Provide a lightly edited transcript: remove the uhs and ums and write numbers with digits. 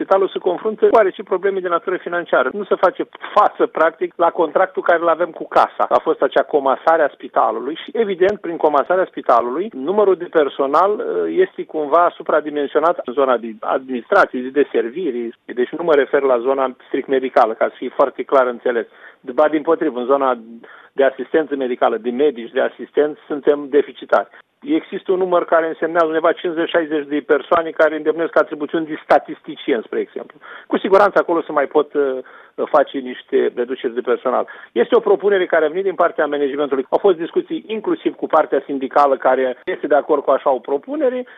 spitalul se confruntă cu oarece probleme de natură financiară. Nu se face față, practic, la contractul care îl avem cu casa. A fost acea comasare a spitalului și, evident, prin comasarea spitalului, numărul de personal este cumva supradimensionat în zona de administrație, de servirii. Deci nu mă refer la zona strict medicală, ca să fie foarte clar înțeles. Ba dimpotrivă, în zona de asistență medicală, de medici, de asistenți, suntem deficitari. Există un număr care însemnează undeva 50-60 de persoane care îndemnesc atribuțiuni de statisticieni, spre exemplu. Cu siguranță acolo se mai pot face niște reduceri de personal. Este o propunere care a venit din partea managementului. Au fost discuții inclusiv cu partea sindicală care este de acord cu așa o propunere.